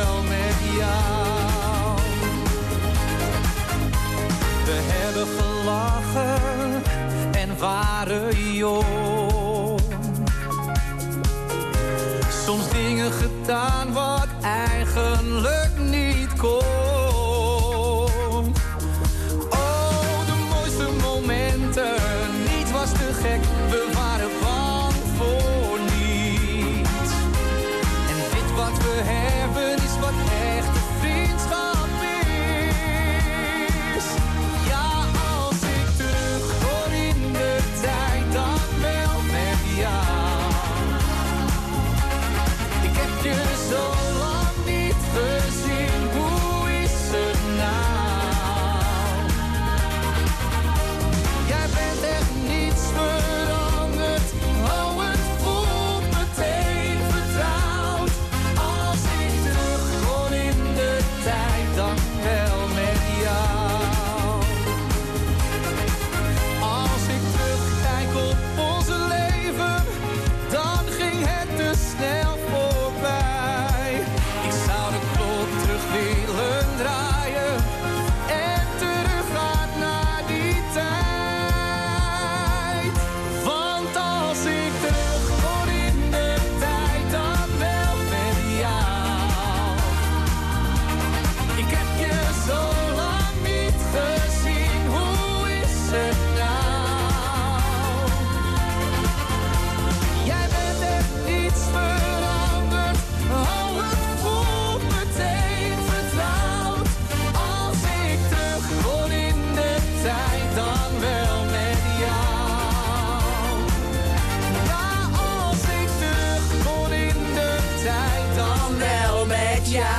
gedaan wat eigenlijk niet kon. Oh, de mooiste momenten, niet was te gek, we waren bang voor niets. En dit wat we hebben is wat echte vriendschap is. Ja, als ik terug kon in de tijd, dan wel met jou. Ik heb je zo lang niet gezien, hoe is het nou? Jij bent echt niets veranderd, oh het voelt meteen vertrouwd. Als ik terug kon in de tijd, dan wel met jou. Als ik terugkijk op onze leven, dan ging het te snel voorbij. Ik zou de klok terug willen draaien en teruggaan naar die tijd. Want als ik terug kon in de tijd, dan wel met jou. Ik heb je zo lang niet gezien, hoe is het nou? Jij bent echt niets veranderd, oh het voelt meteen vertrouwd. Als ik terug kon in de tijd, dan wel met jou. Ja, als ik terug kon in de tijd, dan wel met jou.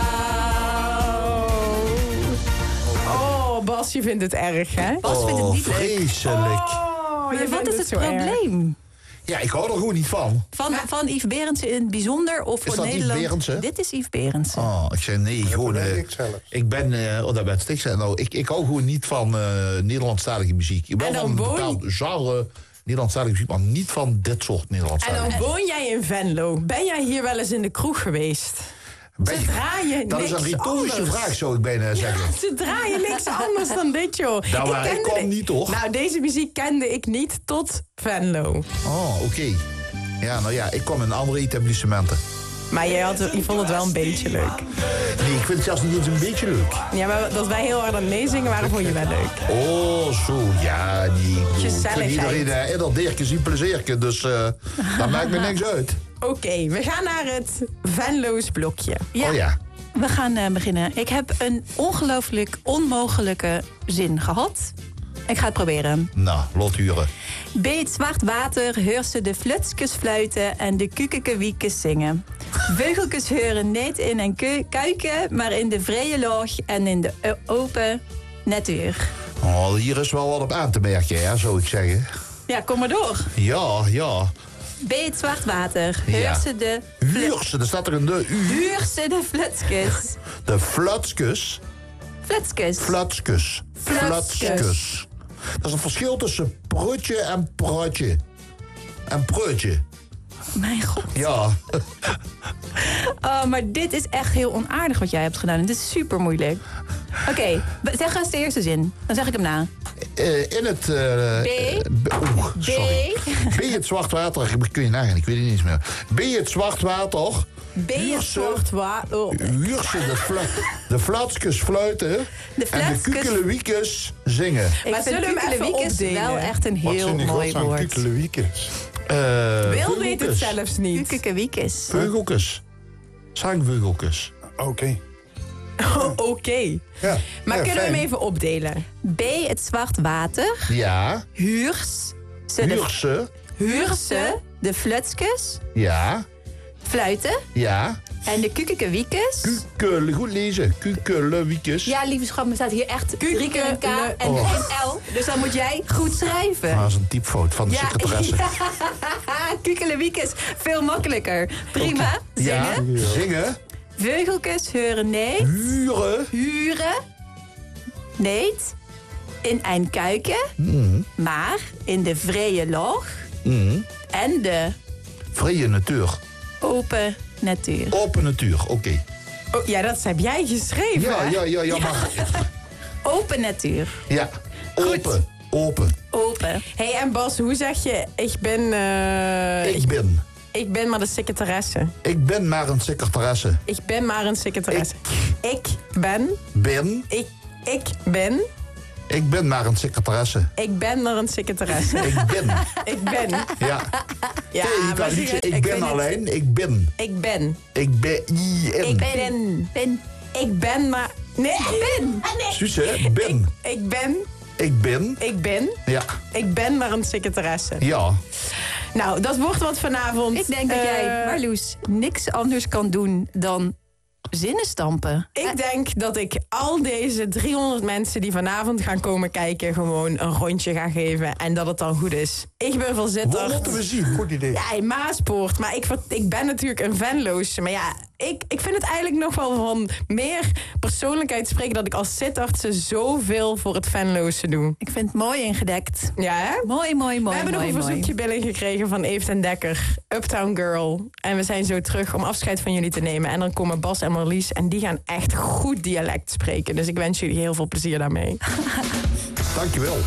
Oh, Bas, je vindt het erg, hè? Bas vindt het niet leuk. Vreselijk. Oh, je Maar wat vindt is het zo erg. probleem? Ja, ik hou er gewoon niet van. Van Yves Berendsen in het bijzonder of voor dat Yves Nederland? Berendsen? Dit is Yves Berendsen. Oh, ik zei nee, gewoon... ik ben... dat ben ik zei. Nou, ik hou gewoon niet van Nederlandstalige muziek. Wel van een bepaald genre Nederlandstalige muziek, maar niet van dit soort En Nederlandstalige dan woon jij in Venlo. Ben jij hier wel eens in de kroeg geweest? Ze draaien Dat is een niks retorische anders. vraag, zou ik bijna zeggen. Ze draaien niks anders dan dit, joh. Nou, maar ik kende kwam niet, toch? Nou, deze muziek kende ik niet tot Venlo. Oh, oké. Ja, nou ja, ik kwam in andere etablissementen. Maar je vond het wel een beetje leuk. Nee, ik vind het zelfs niet eens een beetje leuk. Ja, maar dat wij heel hard aan het meezingen waren, vond je wel leuk. Oh, zo, ja, nee. Ik vind Gezelligheid. iedereen ieder deertje zien pleziertje, dus dat maakt me niks uit. Oké, we gaan naar het Venlo's blokje. Oh ja. We gaan beginnen. Ik heb een ongelooflijk onmogelijke zin gehad. Ik ga het proberen. Nou, lot huren. Bij het zwart water heursen de flutskes fluiten en de kukekewiekes zingen. Veugeltjes heuren niet in een kuiken, maar in de vrije laag en in de open natuur. Oh, hier is wel wat op aan te merken, ja, zou ik zeggen. Ja, kom maar door. Ja. Bij het zwart water heursen de... Huurse, er staat er een de u. Heursen de flutskes. De flutskus. Flutskes. Flutskus. Flutskus. Dat is een verschil tussen prutje en prutje. En prutje. Mijn god. Ja. Oh, maar dit is echt heel onaardig wat jij hebt gedaan. Dit is super moeilijk. Oké, zeg eens de eerste zin. Dan zeg ik hem na. In het... sorry. Bij het zwart water... Kun je nagaan, ik weet het niet eens meer. Bij het zwart water... Bij het zwart water... Huurse de flutskus fluiten... en de kukelewiekes zingen. Maar zullen we hem even opdelen? Wel echt een heel mooi woord. Kukelewiekes? Wil weet het zelfs niet. Kukelewiekes. Veugeltjes. Zangveugeltjes. Oké. Oké. Ja, maar kunnen we hem even opdelen? Bij het zwart water... Ja. Huurse de flutskes... Ja. Fluiten. Ja. En de kukelewiekes... Goed lezen. Kukelewiekes. Ja, lieve schat, er staat hier echt 3 keer een K en een L. Dus dan moet jij goed schrijven. Dat is een typfout van de secretaresse. Kukelewiekes, veel makkelijker. Prima, zingen. Ja, zingen. Veugeltjes heuren niet. Huren. Niet. In een kuiken. Maar in de vrije laag. En de... Vrije natuur. Open natuur. Open natuur, oké. Oh, ja, dat heb jij geschreven, hè? Ja, maar... Open natuur. Ja, open. Open. Hey, en Bas, hoe zeg je... Ik ben... Ik ben maar de secretaresse. Ik ben maar een secretaresse. Ik ben maar een secretaresse. Ik ben... Ben. Ik ben... Ik ben maar een secretaresse. Ik ben maar een secretaresse. Ik ben. Ik ben. Ja. Ja, maar ik ben alleen. Ik ben. Ik ben. Ik ben. Ik ben. Ik ben maar... Nee, ben. Suze, ben. Ik ben. Ik ben. Ik ben. Ja. Ik ben maar een secretaresse. Ja. Nou, dat wordt wat vanavond. Ik denk dat jij, Marloes, niks anders kan doen dan zinnen stampen. Ik denk dat ik al deze 300 mensen die vanavond gaan komen kijken gewoon een rondje ga geven en dat het dan goed is. Ik ben van Sittard. Wat moeten we zien? Goed idee. Ja, in Maaspoort. Maar ik ben natuurlijk een Venloosje. Maar ja, ik vind het eigenlijk nog wel van meer persoonlijkheid spreken dat ik als Sittardse zoveel voor het Venloosje doe. Ik vind het mooi ingedekt. Ja, hè? Mooi. We hebben nog een verzoekje binnengekregen van Eeft en Dekker, Uptown Girl. En we zijn zo terug om afscheid van jullie te nemen. En dan komen Bas en Marlies en die gaan echt goed dialect spreken. Dus ik wens jullie heel veel plezier daarmee. Dankjewel.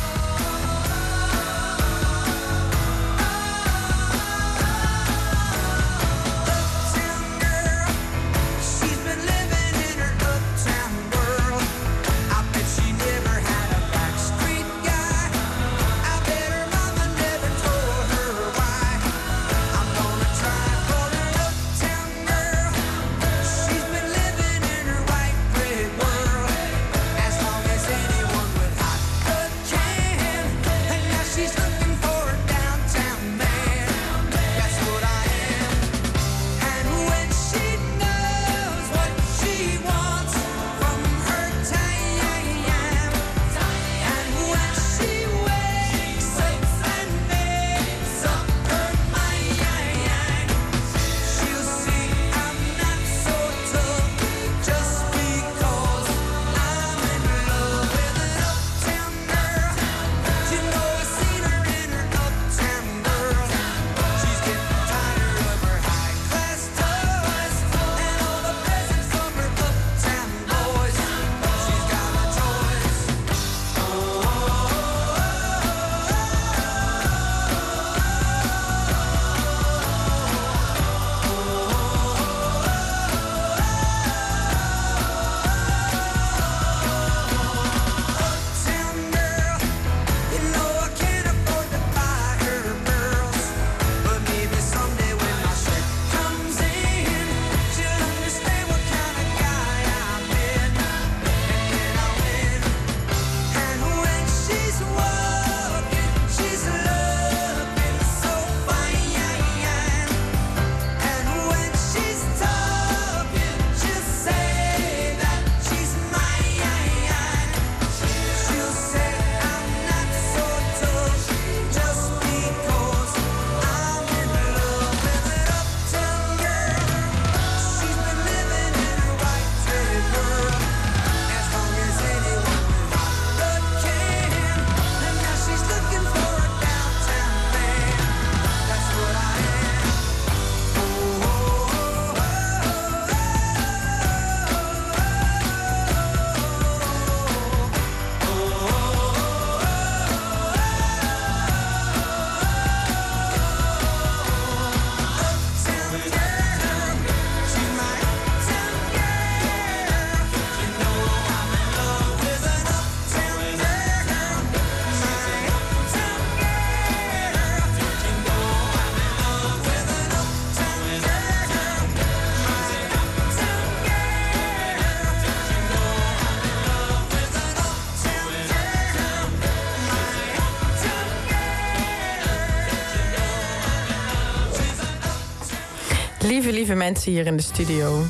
Lieve mensen hier in de studio.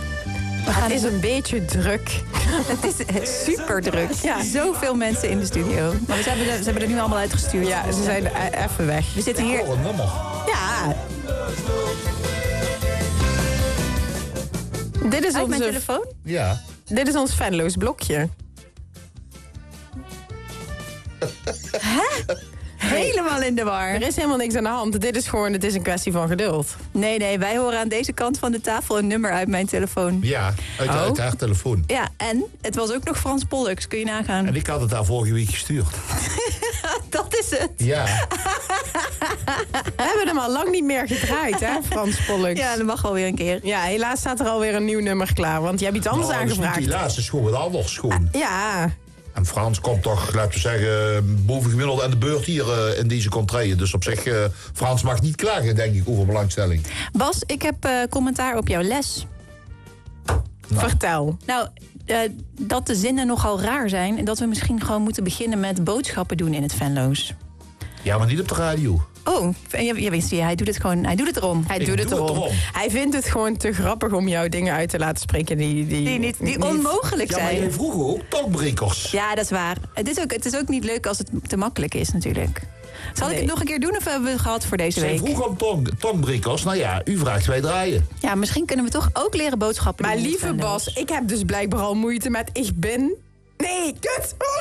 Het is een beetje druk. Het is super druk. Ja. Zoveel mensen in de studio. Maar ze hebben er nu allemaal uitgestuurd. Ja, ze zijn even weg. We zitten hier... Oh, een nummer. Ja. Dit is Uit mijn telefoon? Ja. Dit is ons Venloos blokje. Hè? Helemaal in de war. Er is helemaal niks aan de hand. Het is een kwestie van geduld. Nee, wij horen aan deze kant van de tafel een nummer uit mijn telefoon. Ja, uit haar telefoon. Ja, en het was ook nog Frans Pollux, kun je nagaan. En ik had het daar vorige week gestuurd. Dat is het. Ja. We hebben hem al lang niet meer gedraaid, hè, Frans Pollux? Ja, dat mag wel weer een keer. Ja, helaas staat er alweer een nieuw nummer klaar. Want je hebt iets anders aangevraagd. Dat is niet helaas, het is gewoon wat anders. Gewoon. Ja. En Frans komt toch, laten we zeggen, bovengemiddeld aan de beurt hier in deze contraien. Dus op zich, Frans mag niet klagen, denk ik, over belangstelling. Bas, ik heb commentaar op jouw les. Nou. Vertel. Nou, dat de zinnen nogal raar zijn en dat we misschien gewoon moeten beginnen met boodschappen doen in het Venlo's. Ja, maar niet op de radio. Oh, je wist hij doet het gewoon. Hij doet het erom. Hij doet het erom. Hij vindt het gewoon te grappig om jouw dingen uit te laten spreken die onmogelijk zijn. Ja, maar jij vroeg ook taalbrekers. Ja, dat is waar. Het is ook niet leuk als het te makkelijk is natuurlijk. Zal ik het nog een keer doen of hebben we het gehad voor deze week? Zij vroeg om tongbrekers. Nou ja, u vraagt, wij draaien. Ja, misschien kunnen we toch ook leren boodschappen doen. Maar lieve Bas, ik heb dus blijkbaar al moeite met ik ben... Nee, kut! Oh,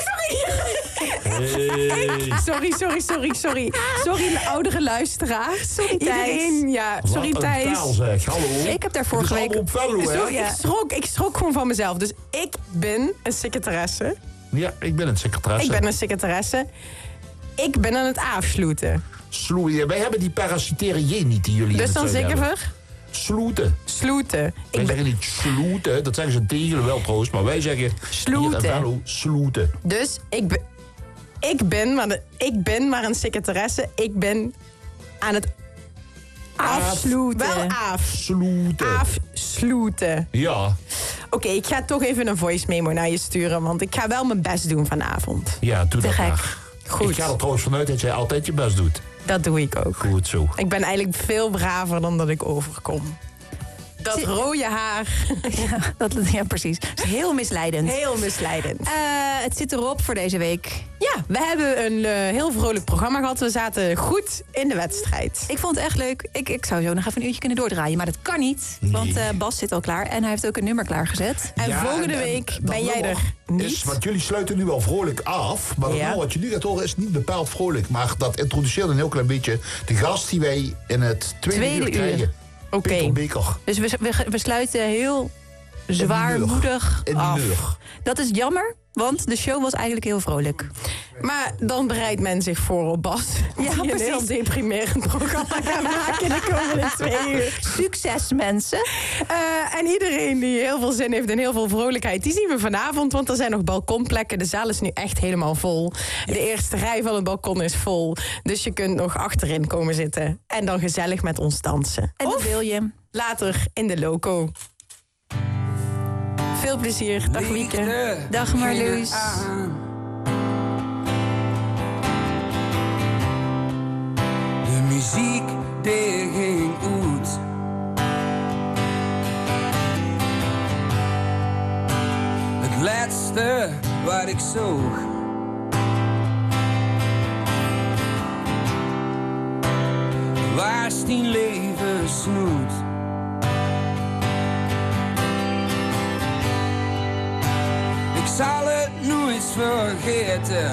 sorry. Hey. Sorry, oudere luisteraars. Sorry, iedereen. Ja, sorry, Thijs. Hallo. Ik heb daar vorige week... Ik schrok gewoon van mezelf. Dus ik ben een secretaresse. Ja, ik ben een secretaresse. Ik ben aan het afsluiten. Wij hebben die parasitaire J niet die jullie dus in het dan zuiden zeggen hebben. Sloeten. Wij zeggen niet sloeten, dat zeggen ze tegen wel trouwens, maar wij zeggen sloeten. Dus ik ben maar een secretaresse. Ik ben aan het afsluiten. Wel afsluiten. Ja. Oké, ik ga toch even een voice memo naar je sturen, want ik ga wel mijn best doen vanavond. Ja, doe dat maar. Goed. Ik ga er trouwens vanuit dat jij altijd je best doet. Dat doe ik ook. Goed zo. Ik ben eigenlijk veel braver dan dat ik overkom. Dat rode haar. Ja, precies. Dat is heel misleidend. Heel misleidend. Het zit erop voor deze week. Ja, we hebben een heel vrolijk programma gehad. We zaten goed in de wedstrijd. Ik vond het echt leuk. Ik zou zo nog even een uurtje kunnen doordraaien. Maar dat kan niet. Nee. Want Bas zit al klaar. En hij heeft ook een nummer klaargezet. En volgende week ben jij er niet. Want jullie sluiten nu wel vrolijk af. Maar dat wat je nu gaat horen is niet bepaald vrolijk. Maar dat introduceert een heel klein beetje de gast die wij in het tweede uur krijgen. Oké. Dus we sluiten heel zwaarmoedig af. Dat is jammer, want de show was eigenlijk heel vrolijk. Maar dan bereidt men zich voor op Bas. Ja, die een heel deprimerend programma gaan maken de komende 2 uur. Succes, mensen. En iedereen die heel veel zin heeft en heel veel vrolijkheid, die zien we vanavond. Want er zijn nog balkonplekken. De zaal is nu echt helemaal vol. De eerste rij van het balkon is vol. Dus je kunt nog achterin komen zitten. En dan gezellig met ons dansen. En dat wil je. Later in de loco. Veel plezier. Dag Wieke. Dag Marloes. De muziek die ging uit. Het laatste wat ik zoog. Waar is die leven snoet? Ik zal het nooit vergeten.